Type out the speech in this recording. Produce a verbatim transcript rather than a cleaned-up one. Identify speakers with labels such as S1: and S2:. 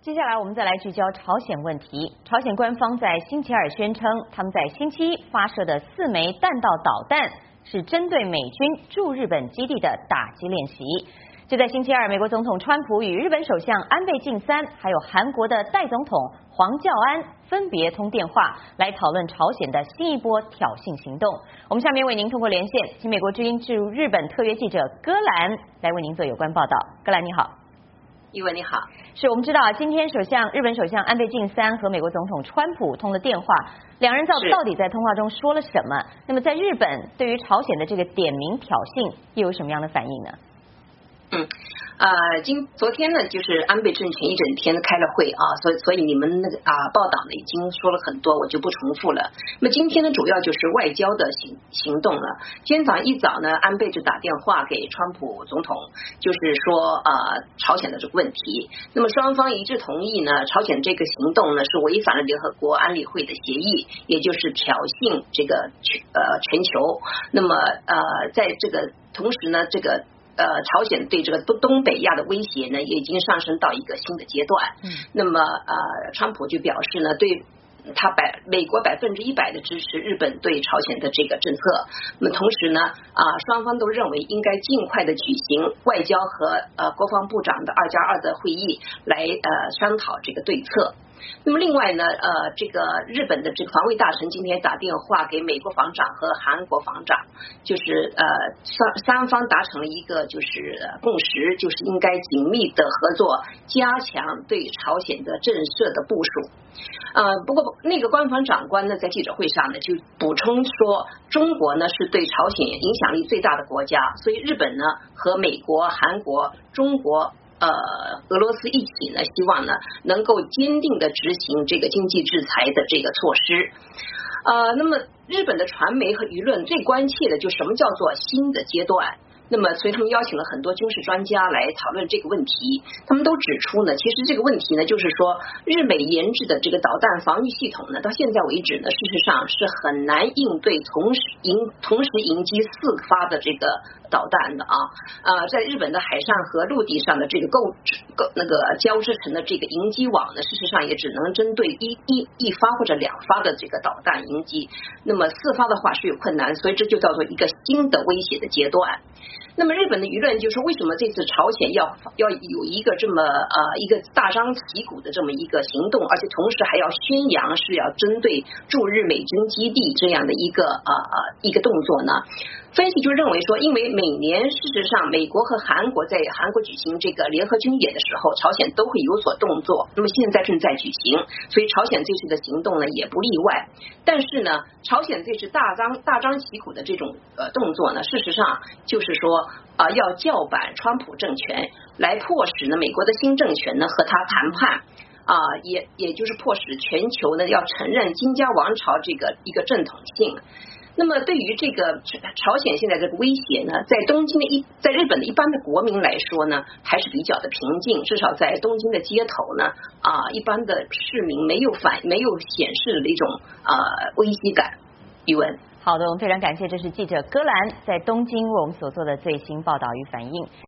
S1: 接下来我们再来聚焦朝鲜问题。朝鲜官方在星期二宣称，他们在星期一发射的四枚弹道导弹是针对美军驻日本基地的打击练习。就在星期二，美国总统川普与日本首相安倍晋三，还有韩国的代总统黄教安分别通电话，来讨论朝鲜的新一波挑衅行动。我们下面为您通过连线，请美国之音驻日本特约记者戈兰来为您做有关报道。戈兰你好。
S2: 玉文你好，
S1: 是我们知道啊，今天首相日本首相安倍晋三和美国总统川普通了电话，两人到到底在通话中说了什么？那么在日本对于朝鲜的这个点名挑衅又有什么样的反应呢？
S2: 嗯。呃，今昨天呢，就是安倍政权一整天开了会啊，所以所以你们那个啊报道呢已经说了很多，我就不重复了。那么今天呢，主要就是外交的行行动了。今天早上一早呢，安倍就打电话给川普总统，就是说呃朝鲜的这个问题。那么双方一致同意呢，朝鲜这个行动呢是违反了联合国安理会的协议，也就是挑衅这个呃全球。那么呃在这个同时呢，这个。呃，朝鲜对这个东东北亚的威胁呢，也已经上升到一个新的阶段。嗯，那么呃，川普就表示呢，对他百美国百分之一百的支持日本对朝鲜的这个政策。那么同时呢，啊、呃，双方都认为应该尽快的举行外交和呃国防部长的二加二的会议，来呃商讨这个对策。那么另外呢，呃，这个日本的这个防卫大臣今天打电话给美国防长和韩国防长，就是呃三三方达成了一个就是共识，就是应该紧密的合作，加强对朝鲜的震慑的部署。呃，不过那个官方长官呢，在记者会上呢就补充说，中国呢是对朝鲜影响力最大的国家，所以日本呢和美国、韩国、中国。呃，俄罗斯一起呢，希望呢能够坚定的执行这个经济制裁的这个措施。呃，那么日本的传媒和舆论最关切的就是什么叫做新的阶段。那么，所以他们邀请了很多军事专家来讨论这个问题。他们都指出呢，其实这个问题呢，就是说日美研制的这个导弹防御系统呢，到现在为止呢，事实上是很难应对同时迎同时迎击四发的这个导弹的啊。呃，在日本的海上和陆地上的这个构构那个交织成的这个迎击网呢，事实上也只能针对一一一发或者两发的这个导弹迎击。那么四发的话是有困难，所以这就叫做一个新的威胁的阶段。那么日本的舆论就是为什么这次朝鲜要要有一个这么呃一个大张旗鼓的这么一个行动，而且同时还要宣扬是要针对驻日美军基地这样的一个呃呃一个动作呢？分析就认为说，因为每年事实上美国和韩国在韩国举行这个联合军演的时候，朝鲜都会有所动作。那么现在正在举行，所以朝鲜这次的行动呢也不例外。但是呢，朝鲜这次大张大张旗鼓的这种呃动作呢，事实上就是说啊、呃、要叫板川普政权，来迫使呢美国的新政权呢和他谈判。啊、呃，也也就是迫使全球呢要承认金家王朝这个一个正统性。那么对于这个朝鲜现在这个威胁呢，在东京的一在日本的一般的国民来说呢，还是比较的平静，至少在东京的街头呢，啊、呃，一般的市民没有反没有显示的一种呃危机感。语文，
S1: 好的，我们非常感谢，这是记者戈兰在东京为我们所做的最新报道与反应。